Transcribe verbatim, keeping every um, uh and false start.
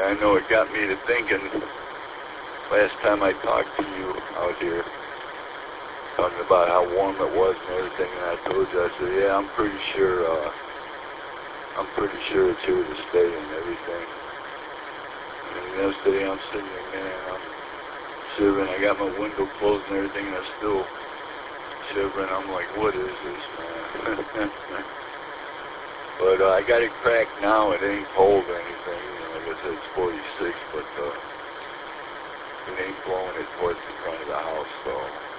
I know it got me to thinking, last time I talked to you out here, talking about how warm it was and everything, and I told you, I said, yeah, I'm pretty sure, uh, I'm pretty sure it's here to stay and everything. And yesterday I'm sitting there, man, I'm shivering, I got my window closed and everything, and I'm still shivering. I'm like, what is this, man? But uh, I got it cracked now. It ain't cold or anything. You know, like I said, it's forty-six, but uh, it ain't blowing it towards the front of the house, so